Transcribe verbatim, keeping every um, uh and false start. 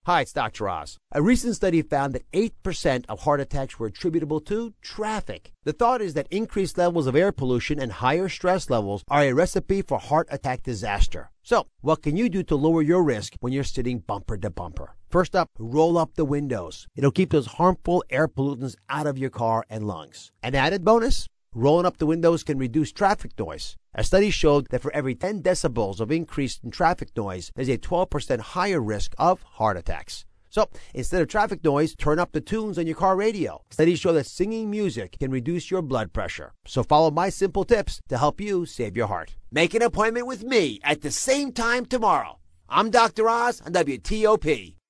Hi, it's Doctor Oz. A recent study found that eight percent of heart attacks were attributable to traffic. The thought is that increased levels of air pollution and higher stress levels are a recipe for heart attack disaster. So, what can you do to lower your risk when you're sitting bumper to bumper? First up, roll up the windows. It'll keep those harmful air pollutants out of your car and lungs. An added bonus, rolling up the windows can reduce traffic noise. A study showed that for every ten decibels of increase in traffic noise, there's a twelve percent higher risk of heart attacks. So, instead of traffic noise, turn up the tunes on your car radio. Studies show that singing music can reduce your blood pressure. So follow my simple tips to help you save your heart. Make an appointment with me at the same time tomorrow. I'm Doctor Oz on W T O P.